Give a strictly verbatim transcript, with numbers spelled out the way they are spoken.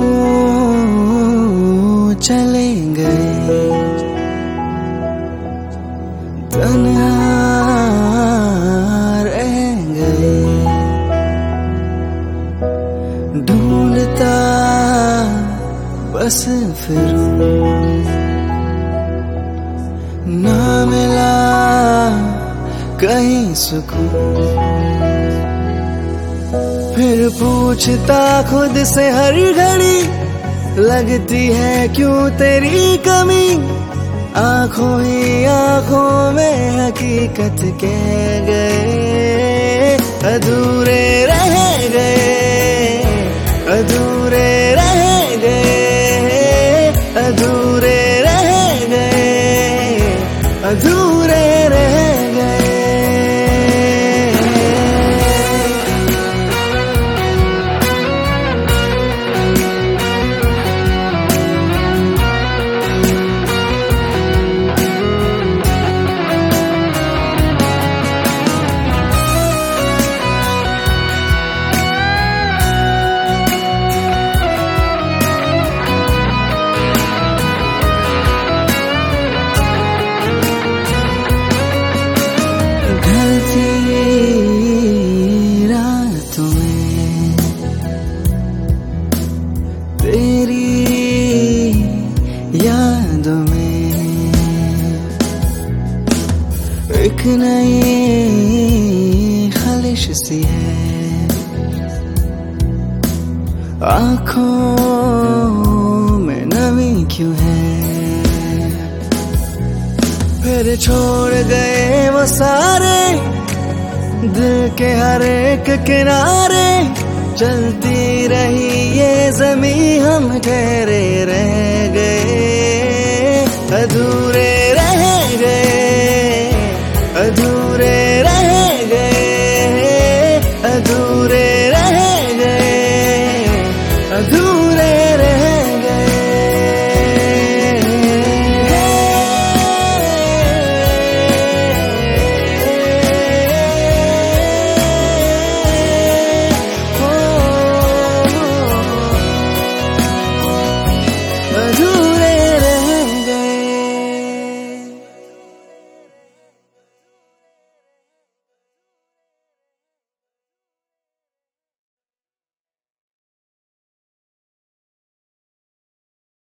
चले गए तन्हा रह गए, ढूंढता बस फिरूं ना मिला कहीं सुकून। फिर पूछता खुद से हर घड़ी, लगती है क्यों तेरी कमी। आंखों ही आंखों में हकीकत कह गए, अधूरे रह गए, अधूरे रह गए, अधूरे रह गए, अधूरे रह गए। रातों में तेरी यादों में एक नई ख्वाहिश सी है, आँखों में नमी क्यों है। फिर छोड़ गए वो सारे दिल के हर एक किनारे, चलती रही ये ज़मीं हम ठहरे रहे।